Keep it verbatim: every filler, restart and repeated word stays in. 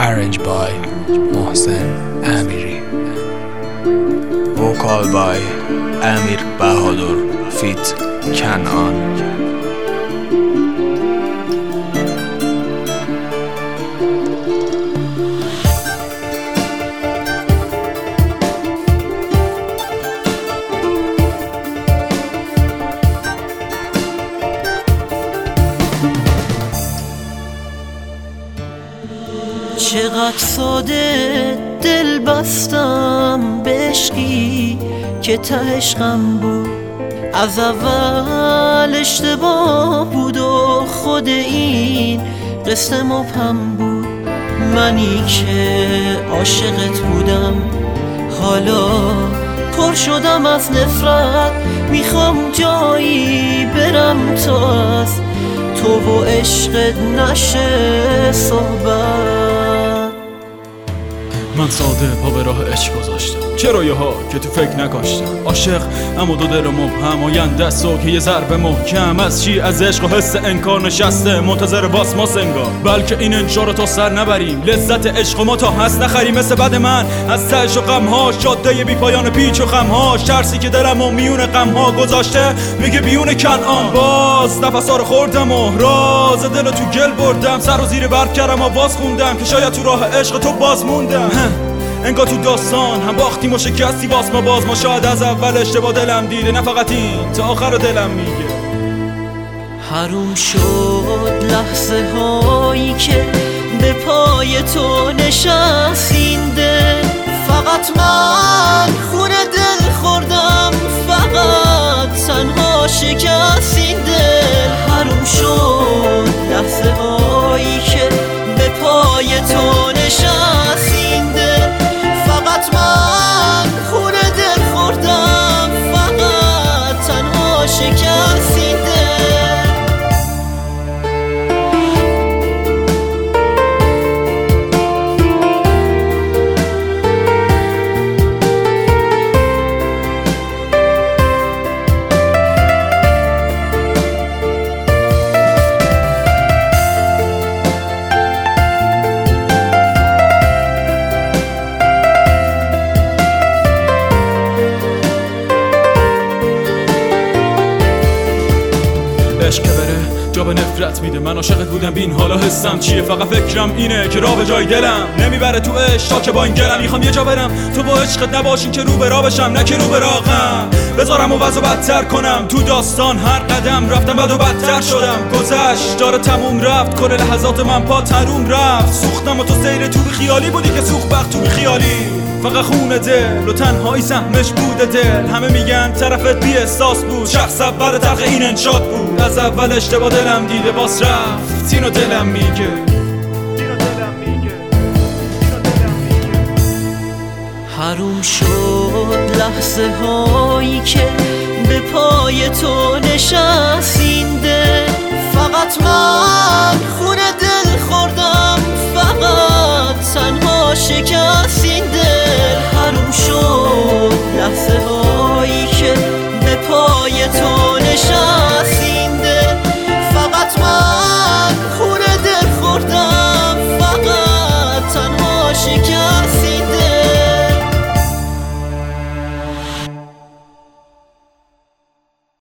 Arranged by Mohsen Amiri. Vocal by Amir Bahadur feat. Kanan. چقدر ساده دل بستم به عشقی که ته عشقم بود. از اول اشتباه بود و خود این قصه مبهم بود. منی که عاشقت بودم حالا پر شدم از نفرت. میخوام جایی برم تا از تو و عشقت نشه صحبت. من ساده پا به راه عشق گذاشتم، چه رایه ها که تو فکر نکاشتم. عاشق اما دو دل مبهم آینده است که یه ضربه محکم. از چی؟ از عشق و حس انکار نشسته منتظر باس ما سنگار. بلکه این انشا رو تا سر نبریم، لذت عشق ما تا هست نخریم. مثل بد من از تهش و غم‌ها، جاده بی پایان پیچ و خم‌ها. ترسی که دلم و میون غم‌ها گذاشته میگه بیون کنعان. باز نفسا رو خوردم و راز دل تو گل بردم. سر و زیر بر کردم آواز خوندم که شاید تو راه عشق تو باز موندم. انگار تو داستان هم باختیم و شکستی باز ما باز ما. شاید از اول اشتباه دلم دیده، نه فقط این تا آخر دلم میگه. حروم شد لحظه هایی که به پای تو نشستین دل. فقط من خونه دل خوردم، فقط تنها شکستین دل. حروم شد لحظه هایی که به پای تو نشستین دل. فقط من خونه دل خوردم، فقط تنها شکستین دل. عشق که بره جا به نفرت میده. من عاشقت بودم بین حالا حسم چیه؟ فقط فکرم اینه که راه به جای دلم نمیبره تو عشق تا که با این گلم. میخوام یه جا برم تو با عشقت نباشین که رو به راه بشم نه که رو به راغم. بذارم و وضع بدتر کنم تو داستان. هر قدم رفتم بد و بدتر شدم. گذشت داره تموم رفت، کل لحظات من پا تروم رفت. سوختم و تو سیر تو بی خیالی بودی که سوخت بخت تو بی خیالی. فقط خونه دل و تنهایی سهمش بوده دل. همه میگن طرفت بی احساس بود، شخص اول تلخ این انشاد بود. از اول اشتباه دلم دیده باز رفت اینو دلم میگه. حروم شد لحظه هایی که به پای تو نشستین دل. فقط من